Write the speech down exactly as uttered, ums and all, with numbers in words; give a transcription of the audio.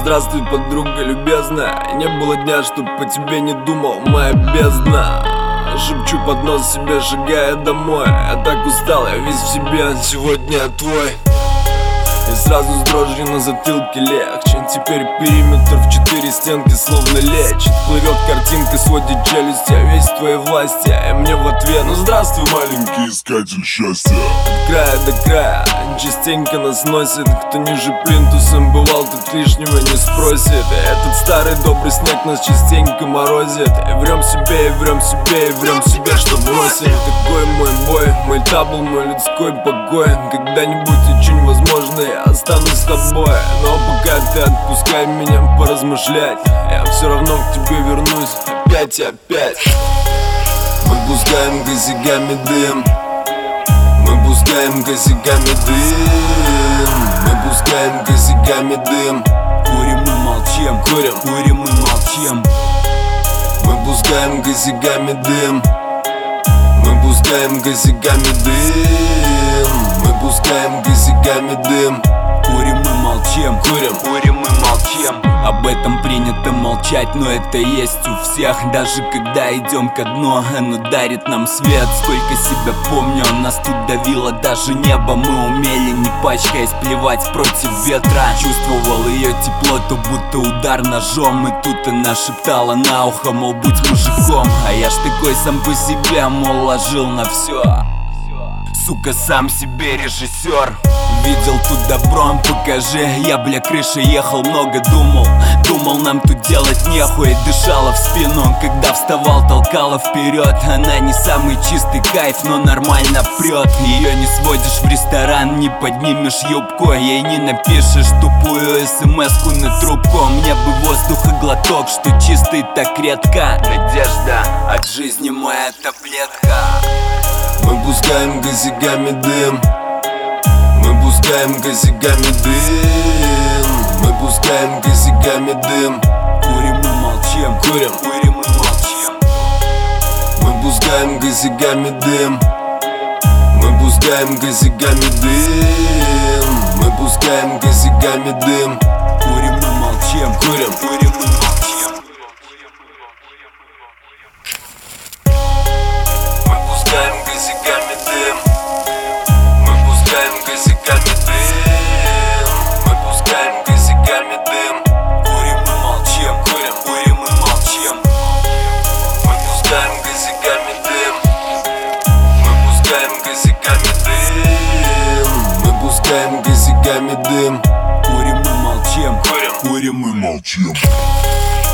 Здравствуй, подруга любезная. Не было дня, чтоб по тебе не думал, моя бездна. Шепчу под нос себе, шагая домой. Я так устал, я весь в себе, сегодня я твой. И сразу с дрожью на затылке легче. Теперь периметр в четыре стенки словно лечит. Плывет картинка, сводит челюсть, я весь в твоей власти. И мне в ответ: ну здравствуй, маленький искатель счастья. От края до края частенько нас носит. Кто ниже плинтусом бывал, тут лишнего не спросит. И этот старый добрый снег нас частенько морозит. И врем себе, и врем себе, и врем себе, что бросим. Такой мой бой, мой табл, мой людской покой. Когда-нибудь очень возможно я останусь с тобой. Но пока ты отпускай меня поразмышлять, я все равно к тебе вернусь опять и опять. Мы пускаем косяками дым, мы пускаем косяками дым, мы пускаем косяками дым. Курим и молчим, курим, курим и молчим. Мы пускаем косяками дым, мы пускаем косяками дым, мы пускаем косяками дым. Курим и молчим, курим, курим и молчим. Об этом принято молчать, но это есть у всех. Даже когда идем ко дну, оно дарит нам свет. Сколько себя помню, нас тут давило даже небо. Мы умели, не пачкаясь, плевать против ветра. Чувствовал ее тепло, то будто удар ножом. И тут она шептала на ухо, мол, будь мужиком. А я ж такой сам по себе, мол, ложил на все. Сука, сам себе режиссер. Видел тут добро, покажи. Я, бля, крыша ехал, много думал. Думал, нам тут делать нехуй. Дышала в спину, когда вставал, толкала вперед. Она не самый чистый кайф, но нормально прет. Ее не сводишь в ресторан, не поднимешь юбку. Ей не напишешь тупую смс-ку на трубку. Мне бы воздуха глоток, что чистый так редко. Надежда от жизни моя таблетка. Мы пускаем косяками дым, мы пускаем косяками дым, мы пускаем косяками дым. Курим и молчим, курим, курим и молчим. Мы пускаем косяками дым, мы пускаем косяками дым, мы пускаем косяками дым. Курим и молчим, курим, курим и молчим. Мы пускаем косяками дым, мы пускаем косяками дым, мы пускаем косяками дым. Курим и молчим, курим, курим и молчим. Мы пускаем косяками дым, мы пускаем косяками дым, мы пускаем косяками дым. Курим и молчим, Курим, курим и молчим.